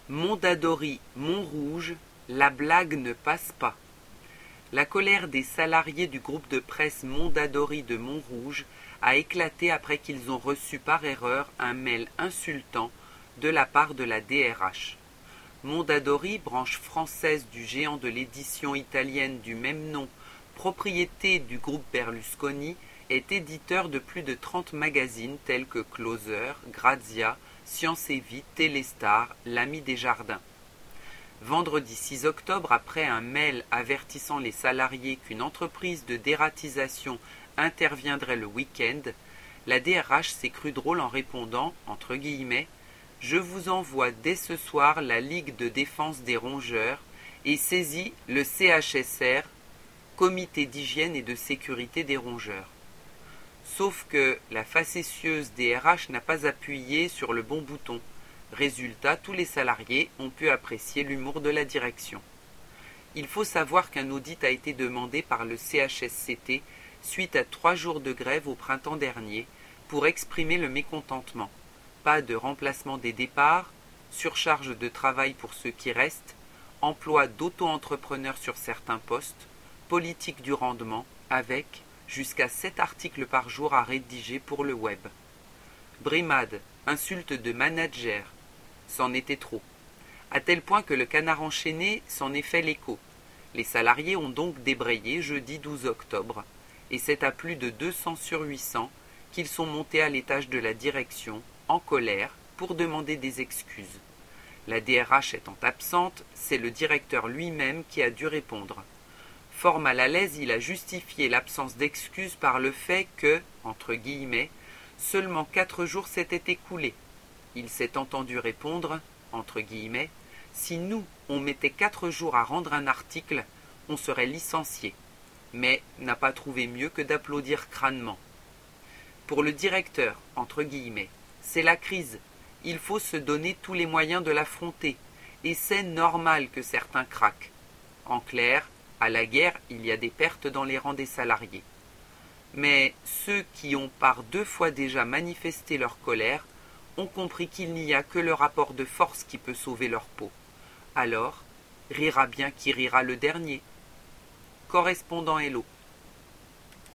Mondadori, Montrouge, la blague ne passe pas. La colère des salariés du groupe de presse Mondadori de Montrouge a éclaté après qu'ils ont reçu par erreur un mail insultant de la part de la DRH. Mondadori, branche française du géant de l'édition italienne du même nom, propriété du groupe Berlusconi, est éditeur de plus de 30 magazines tels que Closer, Grazia, Science et Vie, Téléstar, L'Ami des Jardins. Vendredi 6 octobre, après un mail avertissant les salariés qu'une entreprise de dératisation interviendrait le week-end, la DRH s'est crue drôle en répondant, entre guillemets, « Je vous envoie dès ce soir la Ligue de défense des rongeurs et saisis le CHSR, Comité d'hygiène et de sécurité des rongeurs. » Sauf que la facétieuse DRH n'a pas appuyé sur le bon bouton. Résultat, tous les salariés ont pu apprécier l'humour de la direction. Il faut savoir qu'un audit a été demandé par le CHSCT suite à 3 jours de grève au printemps dernier pour exprimer le mécontentement. Pas de remplacement des départs, surcharge de travail pour ceux qui restent, emploi d'auto-entrepreneurs sur certains postes, politique du rendement, avec jusqu'à 7 articles par jour à rédiger pour le web. Brimade, insulte de manager, c'en était trop. À tel point que le Canard enchaîné s'en est fait l'écho. Les salariés ont donc débrayé jeudi 12 octobre, et c'est à plus de 200 sur 800 qu'ils sont montés à l'étage de la direction, en colère, pour demander des excuses. La DRH étant absente, c'est le directeur lui-même qui a dû répondre. Fort mal à l'aise, il a justifié l'absence d'excuses par le fait que, entre guillemets, seulement 4 jours s'étaient écoulés. Il s'est entendu répondre, entre guillemets, « Si nous, on mettait 4 jours à rendre un article, on serait licencié. » Mais n'a pas trouvé mieux que d'applaudir crânement. Pour le directeur, entre guillemets, c'est la crise. Il faut se donner tous les moyens de l'affronter. Et c'est normal que certains craquent. En clair, à la guerre, il y a des pertes dans les rangs des salariés. Mais ceux qui ont par 2 fois déjà manifesté leur colère ont compris qu'il n'y a que le rapport de force qui peut sauver leur peau. Alors, rira bien qui rira le dernier. Correspondant Hello.